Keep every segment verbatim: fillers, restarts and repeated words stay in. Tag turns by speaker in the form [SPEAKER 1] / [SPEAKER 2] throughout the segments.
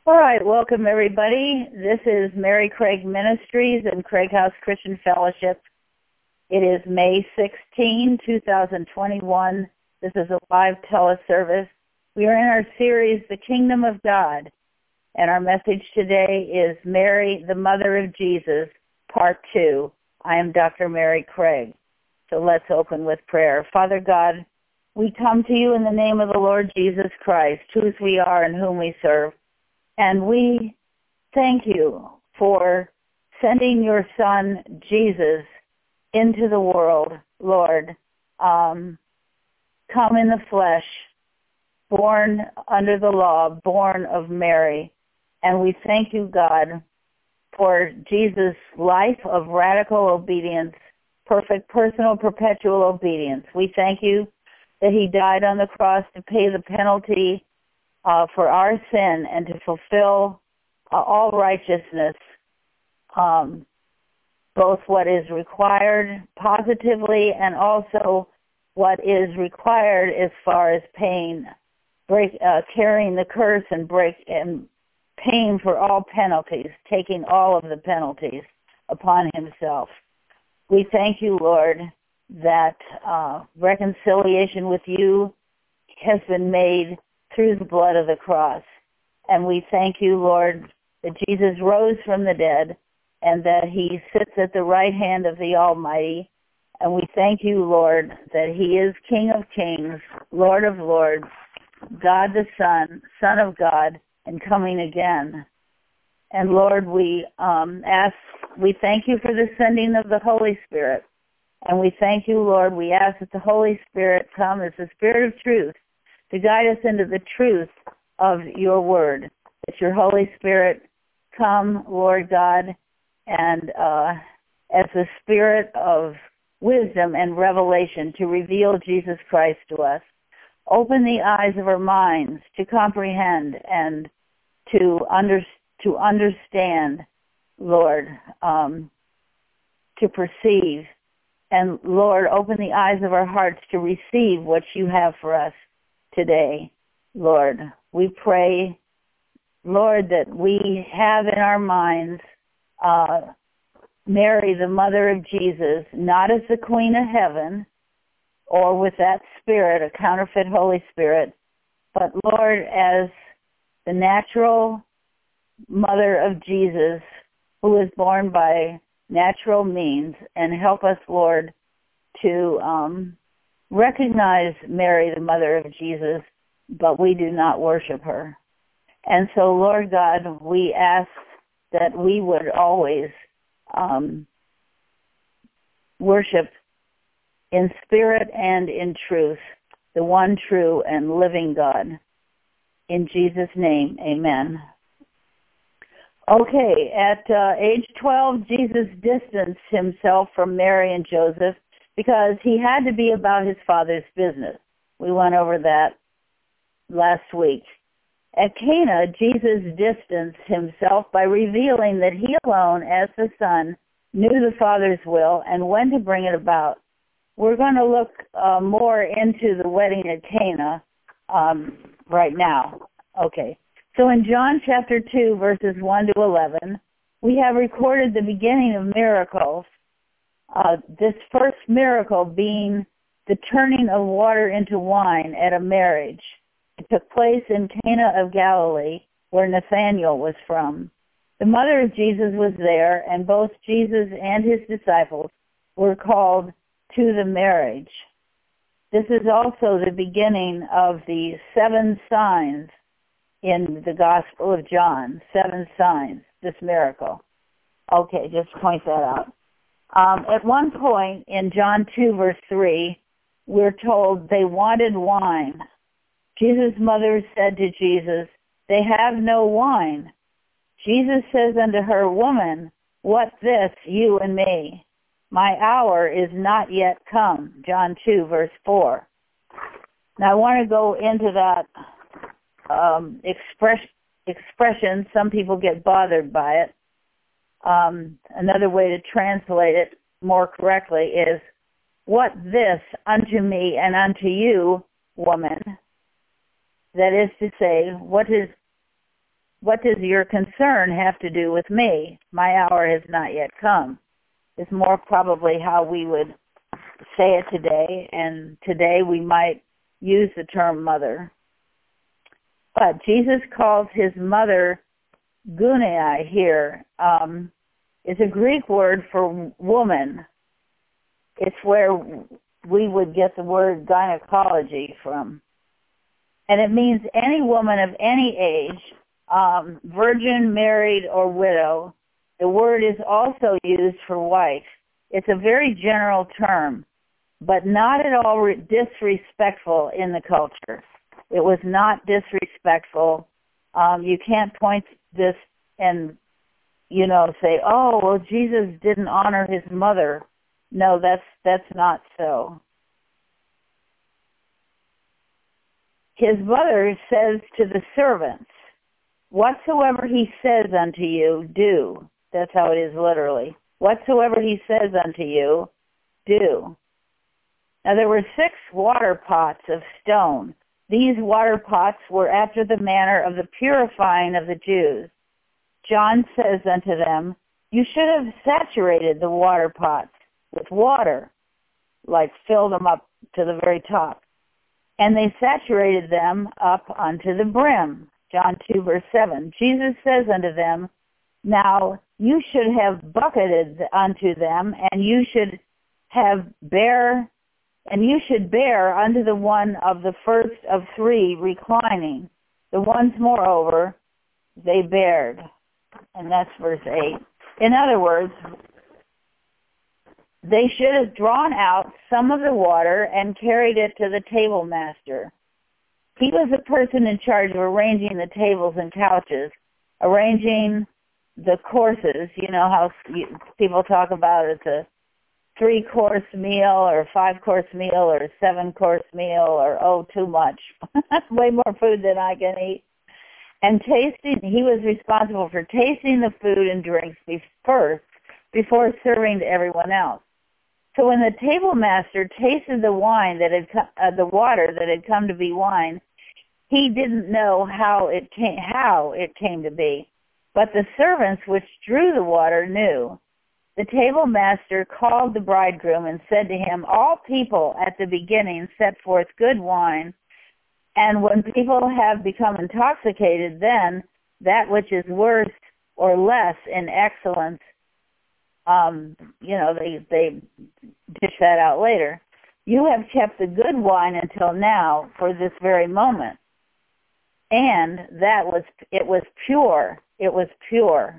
[SPEAKER 1] All right, welcome everybody. This is Mary Craig Ministries and Craig House Christian Fellowship. It is May sixteenth, twenty twenty-one. This is a live teleservice. We are in our series, The Kingdom of God, and our message today is Mary, the Mother of Jesus, Part two. I am Doctor Mary Craig. So let's open with prayer. Father God, we come to you in the name of the Lord Jesus Christ, whose we are and whom we serve. And we thank you for sending your Son, Jesus, into the world, Lord, um, come in the flesh, born under the law, born of Mary. And we thank you, God, for Jesus' life of radical obedience, perfect personal perpetual obedience. We thank you that he died on the cross to pay the penalty Uh, for our sin and to fulfill uh, all righteousness, um, both what is required positively and also what is required as far as paying, break, uh, carrying the curse and break and paying for all penalties, taking all of the penalties upon himself. We thank you, Lord, that uh, reconciliation with you has been made through the blood of the cross. And we thank you, Lord, that Jesus rose from the dead and that he sits at the right hand of the Almighty. And we thank you, Lord, that he is King of Kings, Lord of Lords, God the Son, Son of God, and coming again. And Lord, we um, ask, we thank you for the sending of the Holy Spirit. And we thank you, Lord, we ask that the Holy Spirit come as the Spirit of truth to guide us into the truth of your word. That your Holy Spirit come, Lord God, and uh, as the Spirit of wisdom and revelation to reveal Jesus Christ to us. Open the eyes of our minds to comprehend and to under, to understand, Lord, um, to perceive. And Lord, open the eyes of our hearts to receive what you have for us today, Lord. We pray, Lord, that we have in our minds uh, Mary, the mother of Jesus, not as the Queen of Heaven or with that spirit, a counterfeit Holy Spirit, but, Lord, as the natural mother of Jesus who was born by natural means, and help us, Lord, to um, recognize Mary, the mother of Jesus, but we do not worship her. And so, Lord God, we ask that we would always um, worship in spirit and in truth, the one true and living God. In Jesus' name, amen. Okay, at uh, age twelve, Jesus distanced himself from Mary and Joseph because he had to be about his Father's business. We went over that last week. At Cana, Jesus distanced himself by revealing that he alone, as the Son, knew the Father's will and when to bring it about. We're going to look uh, more into the wedding at Cana um, right now. Okay, so in John chapter two, verses one to eleven, we have recorded the beginning of miracles. Uh, this first miracle being the turning of water into wine at a marriage. It took place in Cana of Galilee, where Nathanael was from. The mother of Jesus was there, and both Jesus and his disciples were called to the marriage. This is also the beginning of the seven signs in the Gospel of John. Seven signs, this miracle. Okay, just point that out. Um, at one point in John two, verse three, we're told they wanted wine. Jesus' mother said to Jesus, "They have no wine." Jesus says unto her, "Woman, what this, you and me? My hour is not yet come." John two, verse four. Now, I want to go into that um, express, expression. Some people get bothered by it. Um, another way to translate it more correctly is, "What this unto me and unto you, woman?" That is to say, what is what does your concern have to do with me? My hour has not yet come, is more probably how we would say it today, and today we might use the term mother. But Jesus calls his mother Gunai here. Um, it's a Greek word for woman. It's where we would get the word gynecology from. And it means any woman of any age, um, virgin, married, or widow. The word is also used for wife. It's a very general term, but not at all re- disrespectful in the culture. It was not disrespectful. Um, you can't point this and, you know, say, oh, well, Jesus didn't honor his mother. No, that's that's not so. His mother says to the servants, whatsoever he says unto you, do. That's how it is literally. Whatsoever he says unto you, do. Now there were six water pots of stone. These water pots were after the manner of the purifying of the Jews. John says unto them, you should have saturated the water pots with water, like filled them up to the very top. And they saturated them up unto the brim. John two, verse seven. Jesus says unto them, now you should have bucketed unto them, and you should have bear, and you should bear unto the one of the first of three reclining. The ones, moreover, they bared. And that's verse eight. In other words, they should have drawn out some of the water and carried it to the table master. He was the person in charge of arranging the tables and couches, arranging the courses. You know how people talk about it's a three-course meal or a five-course meal or a seven-course meal or, oh, too much. That's way more food than I can eat. And tasting, he was responsible for tasting the food and drinks first before serving to everyone else. So when the table master tasted the wine that had uh, the water that had come to be wine, he didn't know how it came how it came to be. But the servants which drew the water knew. The table master called the bridegroom and said to him, all people at the beginning set forth good wine, and when people have become intoxicated, then that which is worse or less in excellence, um, you know, they they dish that out later. You have kept the good wine until now for this very moment. And that was, it was pure. It was pure.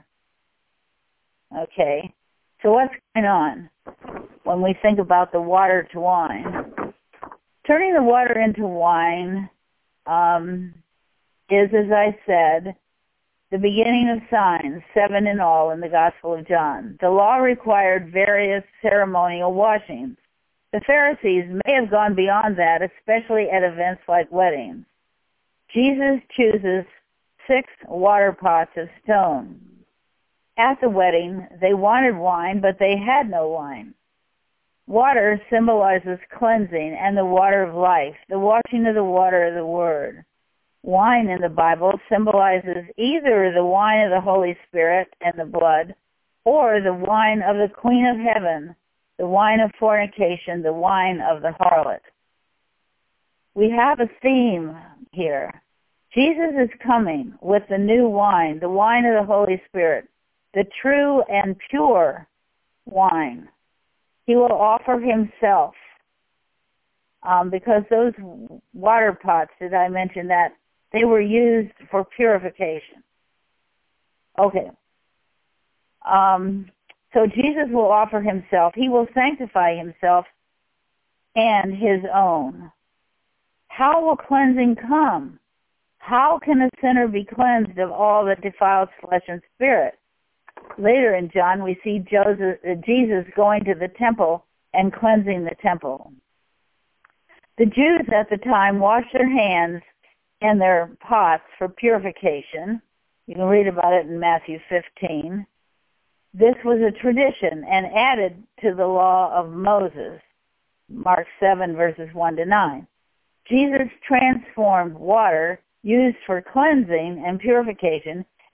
[SPEAKER 1] Okay. So what's going on when we think about the water to wine? Turning the water into wine um, is, as I said, the beginning of signs, seven in all in the Gospel of John. The law required various ceremonial washings. The Pharisees may have gone beyond that, especially at events like weddings. Jesus chooses six water pots of stone. At the wedding, they wanted wine, but they had no wine. Water symbolizes cleansing and the water of life, the washing of the water of the Word. Wine in the Bible symbolizes either the wine of the Holy Spirit and the blood, or the wine of the Queen of Heaven, the wine of fornication, the wine of the harlot. We have a theme here. Jesus is coming with the new wine, the wine of the Holy Spirit, the true and pure wine. He will offer himself, um, because those water pots, did I mention that? They were used for purification. Okay. Um, so Jesus will offer himself. He will sanctify himself and his own. How will cleansing come? How can a sinner be cleansed of all that defiles flesh and spirit? Later in John, we see Joseph, uh, Jesus going to the temple and cleansing the temple. The Jews at the time washed their hands and their pots for purification. You can read about it in Matthew fifteen. This was a tradition and added to the law of Moses, Mark seven, verses one to nine. Jesus transformed water used for cleansing and purification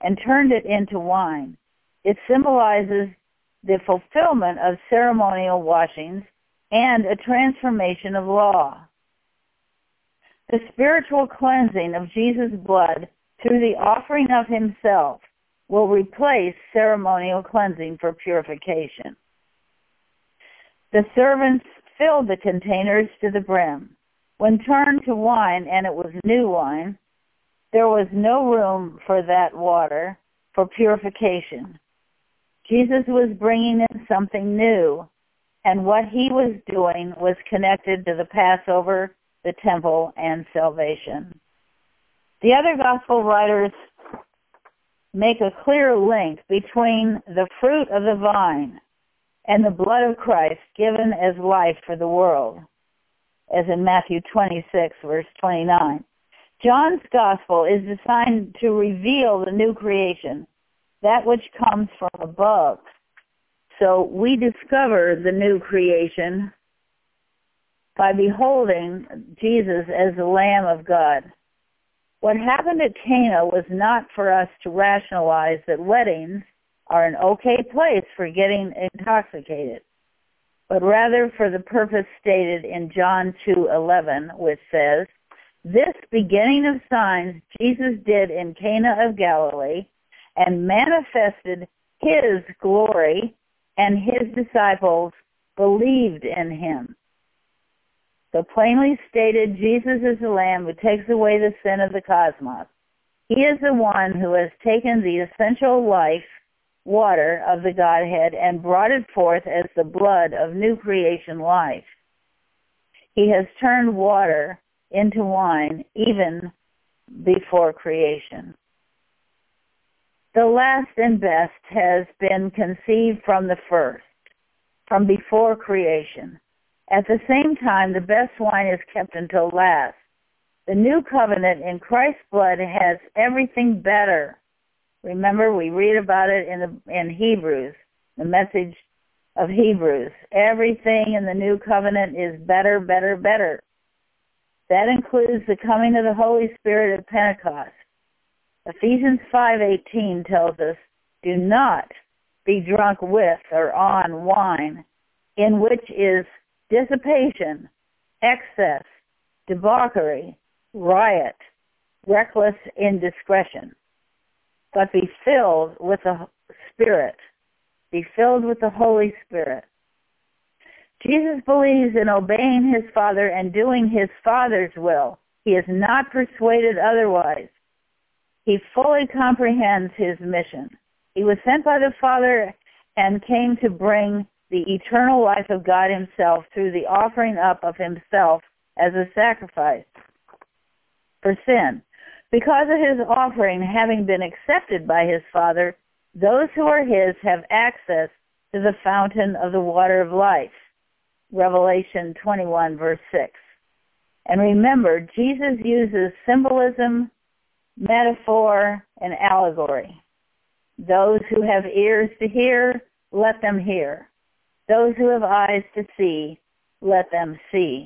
[SPEAKER 1] and turned it into wine. It symbolizes the fulfillment of ceremonial washings and a transformation of law. The spiritual cleansing of Jesus' blood through the offering of himself will replace ceremonial cleansing for purification. The servants filled the containers to the brim. When turned to wine, and it was new wine, there was no room for that water for purification. Jesus was bringing in something new, and what he was doing was connected to the Passover, the temple, and salvation. The other gospel writers make a clear link between the fruit of the vine and the blood of Christ given as life for the world, as in Matthew twenty-six, verse twenty-nine. John's gospel is designed to reveal the new creation, that which comes from above. So we discover the new creation by beholding Jesus as the Lamb of God. What happened at Cana was not for us to rationalize that weddings are an okay place for getting intoxicated, but rather for the purpose stated in John two eleven, which says, "This beginning of signs Jesus did in Cana of Galilee and manifested his glory, and his disciples believed in him." So plainly stated, Jesus is the Lamb who takes away the sin of the cosmos. He is the one who has taken the essential life, water of the Godhead, and brought it forth as the blood of new creation life. He has turned water into wine even before creation. The last and best has been conceived from the first, from before creation. At the same time, the best wine is kept until last. The new covenant in Christ's blood has everything better. Remember, we read about it in, the, in Hebrews, the message of Hebrews. Everything in the new covenant is better, better, better. That includes the coming of the Holy Spirit at Pentecost. Ephesians five eighteen tells us, "Do not be drunk with or on wine, in which is dissipation, excess, debauchery, riot, reckless indiscretion, but be filled with the Spirit." Be filled with the Holy Spirit. Jesus believes in obeying his Father and doing his Father's will. He is not persuaded otherwise. He fully comprehends his mission. He was sent by the Father and came to bring the eternal life of God himself through the offering up of himself as a sacrifice for sin. Because of his offering having been accepted by his Father, those who are his have access to the fountain of the water of life. Revelation twenty-one, verse six. And remember, Jesus uses symbolism, metaphor, and allegory. Those who have ears to hear, let them hear. Those who have eyes to see, let them see.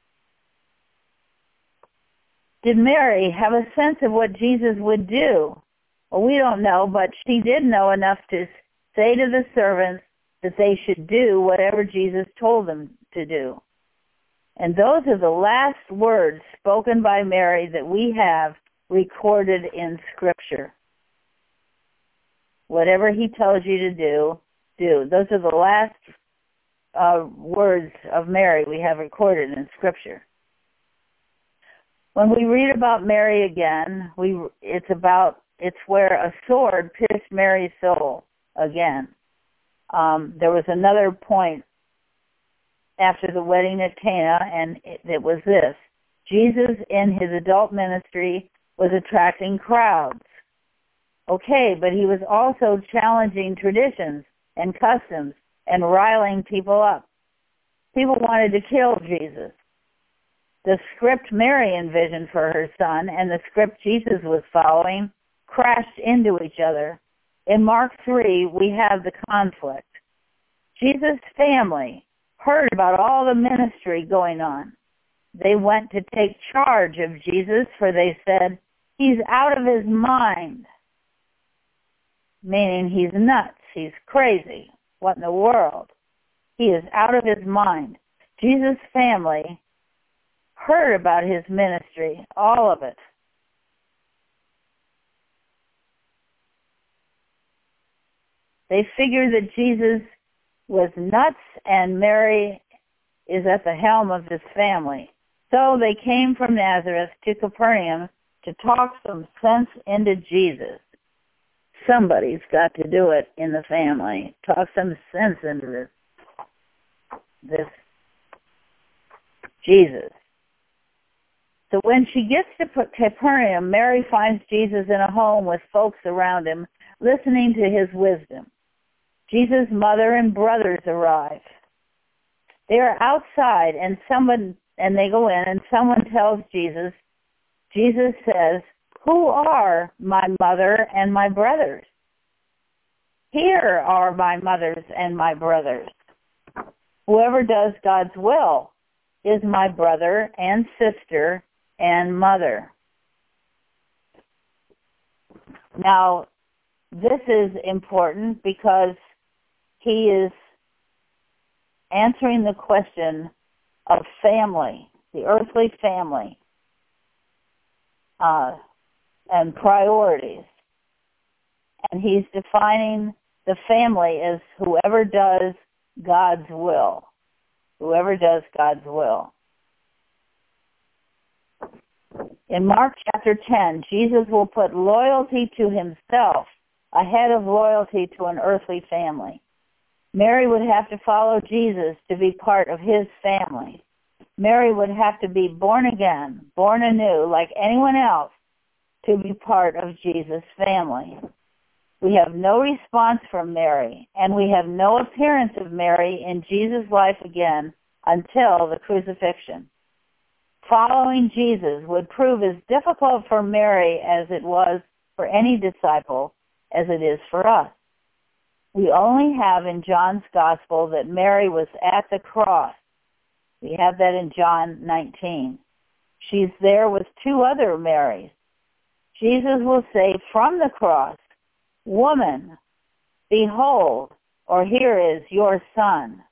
[SPEAKER 1] Did Mary have a sense of what Jesus would do? Well, we don't know, but she did know enough to say to the servants that they should do whatever Jesus told them to do. And those are the last words spoken by Mary that we have recorded in Scripture. Whatever he tells you to do, do. Those are the last uh, words of Mary we have recorded in Scripture. When we read about Mary again, we it's about it's where a sword pierced Mary's soul again. Um, there was another point after the wedding at Cana, and it, it was this. Jesus, in his adult ministry, was attracting crowds. Okay, but he was also challenging traditions and customs and riling people up. People wanted to kill Jesus. The script Mary envisioned for her son and the script Jesus was following crashed into each other. In Mark three, we have the conflict. Jesus' family heard about all the ministry going on. They went to take charge of Jesus, for they said, "He's out of his mind." meaning he's nuts, he's crazy. What in the world? He is out of his mind. Jesus' family heard about his ministry, all of it. They figured that Jesus was nuts and Mary is at the helm of his family. So they came from Nazareth to Capernaum to talk some sense into Jesus. Somebody's got to do it in the family. Talk some sense into this, this Jesus. So when she gets to Capernaum, Mary finds Jesus in a home with folks around him, listening to his wisdom. Jesus' mother and brothers arrive. They are outside, and someone and they go in, and someone tells Jesus. Jesus says, "Who are my mother and my brothers? Here are my mothers and my brothers. Whoever does God's will is my brother and sister and mother." Now, this is important because he is answering the question of family, the earthly family, uh, and priorities. And he's defining the family as whoever does God's will. Whoever does God's will. In Mark chapter ten, Jesus will put loyalty to himself ahead of loyalty to an earthly family. Mary would have to follow Jesus to be part of his family. Mary would have to be born again, born anew, like anyone else, to be part of Jesus' family. We have no response from Mary, and we have no appearance of Mary in Jesus' life again until the crucifixion. Following Jesus would prove as difficult for Mary as it was for any disciple as it is for us. We only have in John's Gospel that Mary was at the cross. We have that in John nineteen. She's there with two other Marys. Jesus will say from the cross, "Woman, behold," or "Here is your son."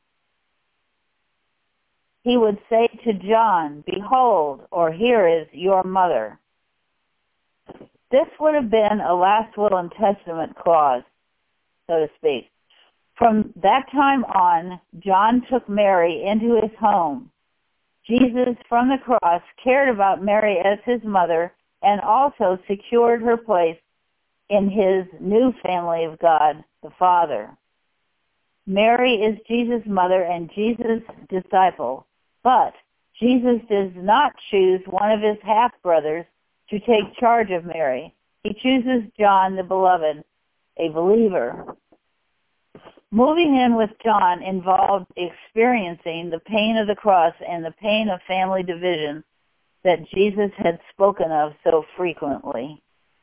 [SPEAKER 1] He would say to John, "Behold," or "Here is your mother." This would have been a last will and testament clause, so to speak. From that time on, John took Mary into his home. Jesus, from the cross, cared about Mary as his mother and also secured her place in his new family of God, the Father. Mary is Jesus' mother and Jesus' disciple, but Jesus does not choose one of his half-brothers to take charge of Mary. He chooses John the Beloved, a believer. Moving in with John involved experiencing the pain of the cross and the pain of family division that Jesus had spoken of so frequently.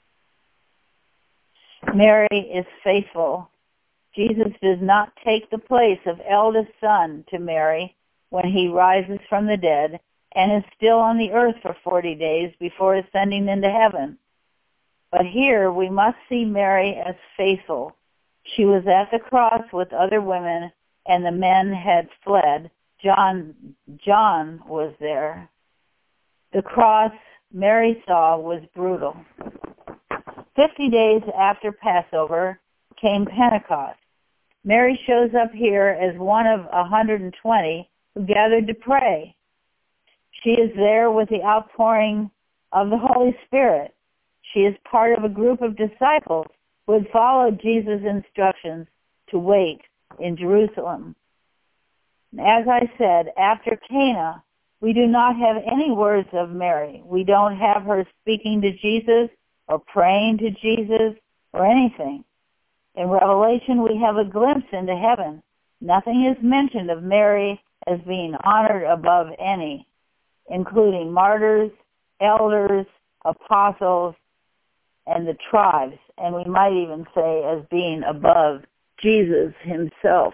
[SPEAKER 1] Mary is faithful. Jesus does not take the place of eldest son to Mary when he rises from the dead and is still on the earth for forty days before ascending into heaven. But here we must see Mary as faithful. She was at the cross with other women, and the men had fled. John, John was there. The cross Mary saw was brutal. Fifty days after Passover came Pentecost. Mary shows up here as one of one hundred twenty who gathered to pray. She is there with the outpouring of the Holy Spirit. She is part of a group of disciples who had followed Jesus' instructions to wait in Jerusalem. As I said, after Cana, we do not have any words of Mary. We don't have her speaking to Jesus or praying to Jesus or anything. In Revelation, we have a glimpse into heaven. Nothing is mentioned of Mary as being honored above any, including martyrs, elders, apostles, and the tribes, and we might even say as being above Jesus himself.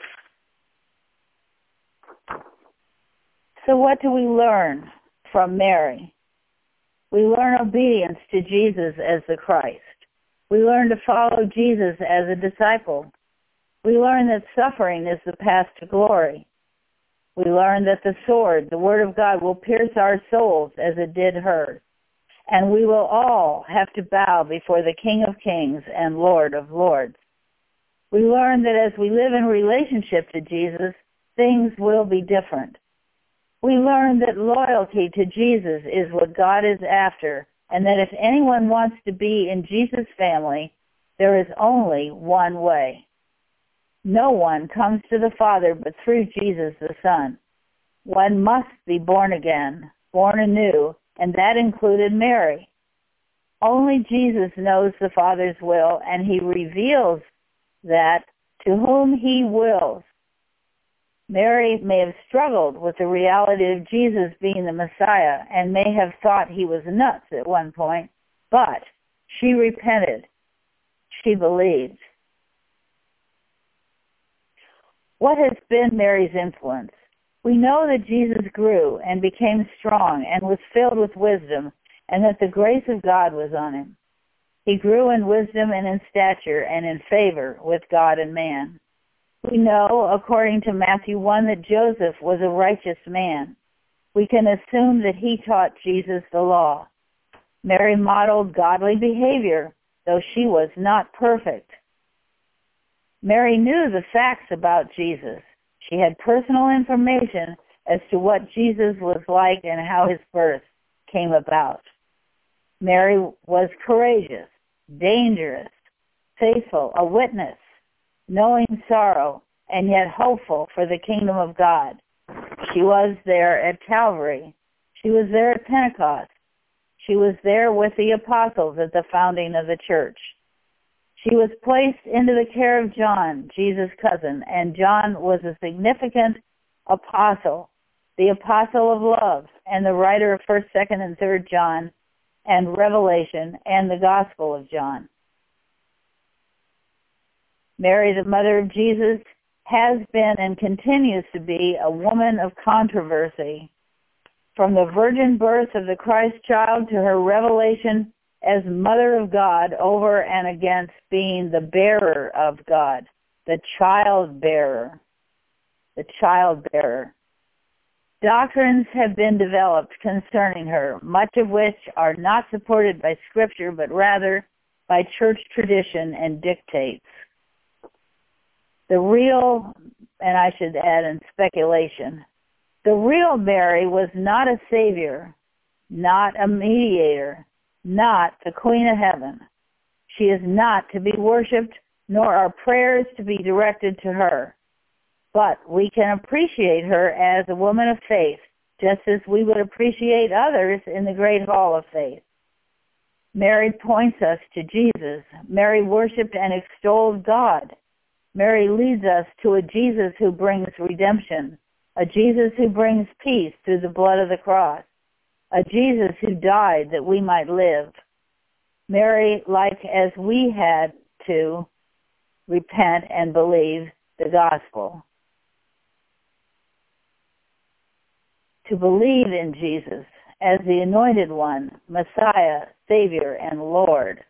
[SPEAKER 1] So what do we learn from Mary? We learn obedience to Jesus as the Christ. We learn to follow Jesus as a disciple. We learn that suffering is the path to glory. We learn that the sword, the Word of God, will pierce our souls as it did hers. And we will all have to bow before the King of Kings and Lord of Lords. We learn that as we live in relationship to Jesus, things will be different. We learn that loyalty to Jesus is what God is after, and that if anyone wants to be in Jesus' family, there is only one way. No one comes to the Father but through Jesus the Son. One must be born again, born anew, and that included Mary. Only Jesus knows the Father's will, and he reveals that to whom he wills. Mary may have struggled with the reality of Jesus being the Messiah and may have thought he was nuts at one point, but she repented. She believed. What has been Mary's influence? We know that Jesus grew and became strong and was filled with wisdom, and that the grace of God was on him. He grew in wisdom and in stature and in favor with God and man. We know, according to Matthew one, that Joseph was a righteous man. We can assume that he taught Jesus the law. Mary modeled godly behavior, though she was not perfect. Mary knew the facts about Jesus. She had personal information as to what Jesus was like and how his birth came about. Mary was courageous, dangerous, faithful, a witness, knowing sorrow, and yet hopeful for the kingdom of God. She was there at Calvary. She was there at Pentecost. She was there with the apostles at the founding of the church. She was placed into the care of John, Jesus' cousin, and John was a significant apostle, the apostle of love, and the writer of first, second, and third John, and Revelation, and the Gospel of John. Mary, the mother of Jesus, has been and continues to be a woman of controversy. From the virgin birth of the Christ child to her revelation as mother of God over and against being the bearer of God, the child bearer, the child bearer. Doctrines have been developed concerning her, much of which are not supported by Scripture, but rather by church tradition and dictates. The real, and I should add in speculation, the real Mary was not a savior, not a mediator, not the Queen of Heaven. She is not to be worshipped, nor are prayers to be directed to her. But we can appreciate her as a woman of faith, just as we would appreciate others in the great hall of faith. Mary points us to Jesus. Mary worshipped and extolled God. Mary leads us to a Jesus who brings redemption, a Jesus who brings peace through the blood of the cross, a Jesus who died that we might live. Mary, like as we had to, repent and believe the gospel. To believe in Jesus as the anointed one, Messiah, Savior, and Lord.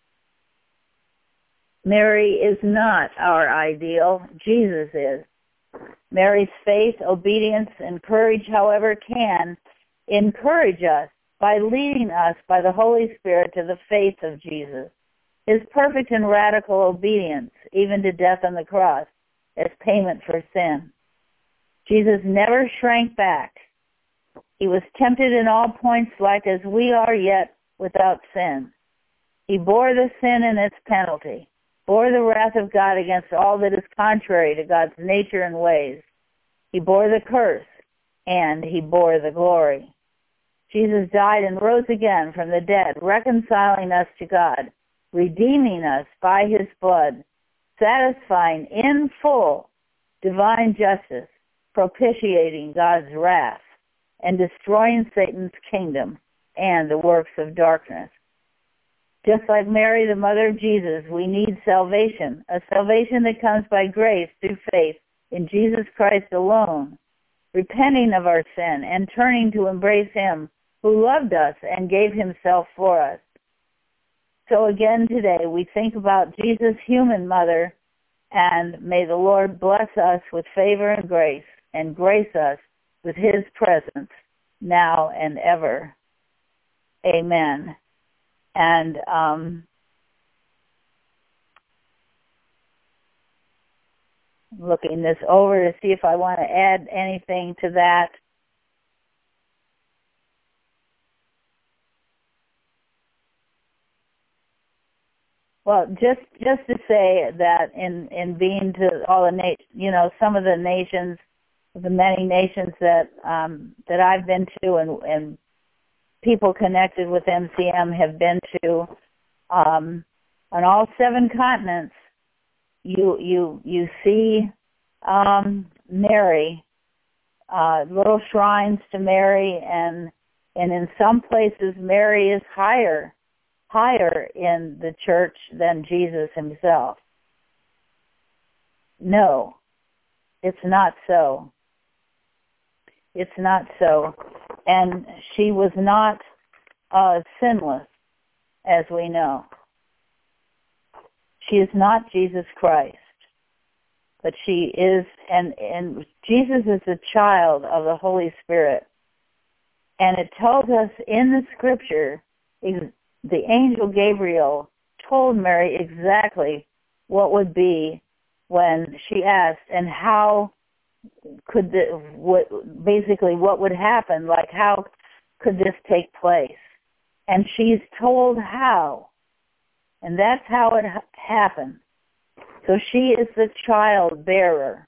[SPEAKER 1] Mary is not our ideal. Jesus is. Mary's faith, obedience, and courage, however, can encourage us by leading us by the Holy Spirit to the faith of Jesus, his perfect and radical obedience, even to death on the cross, as payment for sin. Jesus never shrank back. He was tempted in all points like as we are, yet without sin. He bore the sin and its penalty, bore the wrath of God against all that is contrary to God's nature and ways. He bore the curse, and he bore the glory. Jesus died and rose again from the dead, reconciling us to God, redeeming us by his blood, satisfying in full divine justice, propitiating God's wrath, and destroying Satan's kingdom and the works of darkness. Just like Mary, the mother of Jesus, we need salvation, a salvation that comes by grace through faith in Jesus Christ alone, repenting of our sin and turning to embrace him who loved us and gave himself for us. So again today, we think about Jesus' human mother, and may the Lord bless us with favor and grace, and grace us with his presence now and ever. Amen. And um, looking this over to see if I want to add anything to that. Well, just just to say that in, in being to all the na- you know, some of the nations, the many nations that um, that I've been to, and, and people connected with M C M have been to, um, on all seven continents, you you you see um, Mary, uh, little shrines to Mary, and and in some places Mary is higher. higher in the church than Jesus himself. No, it's not so. It's not so. And she was not uh, sinless, as we know. She is not Jesus Christ, but she is, and, and Jesus is a child of the Holy Spirit. And it tells us in the scripture, the angel Gabriel told Mary exactly what would be when she asked, and how could the, what, basically what would happen, like how could this take place? And she's told how, and that's how it ha- happened. So she is the child bearer,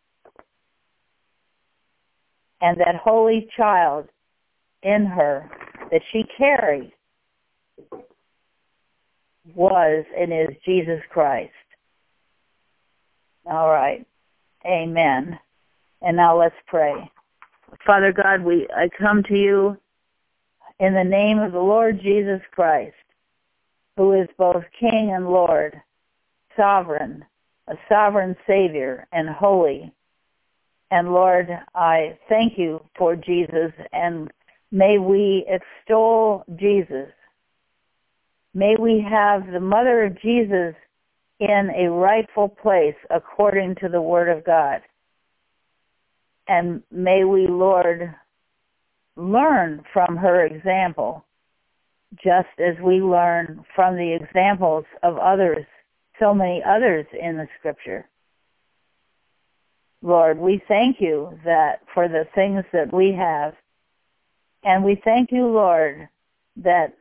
[SPEAKER 1] and that holy child in her that she carried was and is Jesus Christ. All right. Amen. And now let's pray. Father God, we I come to you in the name of the Lord Jesus Christ, who is both King and Lord, sovereign, a sovereign Savior, and holy. And Lord, I thank you for Jesus, and may we extol Jesus. May we have the Mother of Jesus in a rightful place according to the Word of God. And may we, Lord, learn from her example, just as we learn from the examples of others, so many others in the Scripture. Lord, we thank you that for the things that we have, and we thank you, Lord, that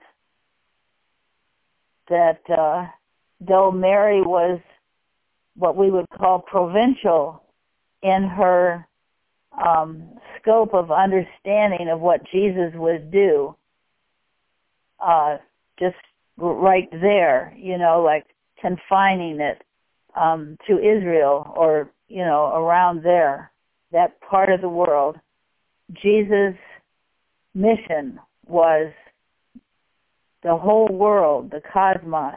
[SPEAKER 1] that uh, though Mary was what we would call provincial in her um, scope of understanding of what Jesus would do, uh, just right there, you know, like confining it um, to Israel or, you know, around there, that part of the world, Jesus' mission was the whole world, the cosmos.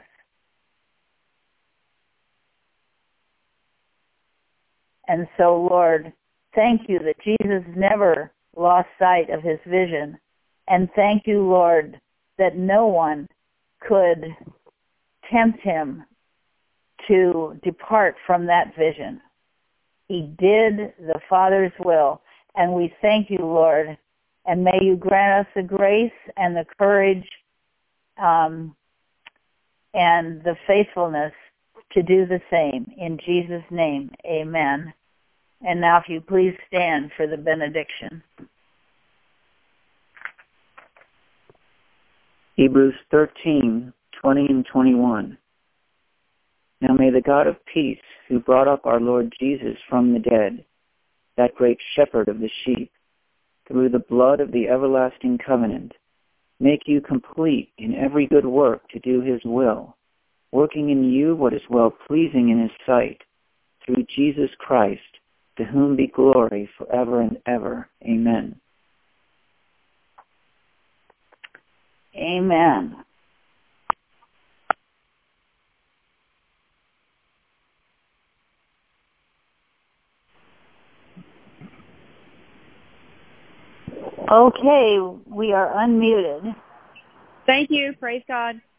[SPEAKER 1] And so, Lord, thank you that Jesus never lost sight of his vision. And thank you, Lord, that no one could tempt him to depart from that vision. He did the Father's will. And we thank you, Lord. And may you grant us the grace and the courage Um, and the faithfulness to do the same. In Jesus' name, amen. And now if you please stand for the benediction.
[SPEAKER 2] Hebrews thirteen, twenty and twenty-one. Now may the God of peace, who brought up our Lord Jesus from the dead, that great shepherd of the sheep, through the blood of the everlasting covenant, make you complete in every good work to do his will, working in you what is well-pleasing in his sight, through Jesus Christ, to whom be glory forever and ever. Amen.
[SPEAKER 1] Amen. Okay, we are unmuted.
[SPEAKER 3] Thank you. Praise God.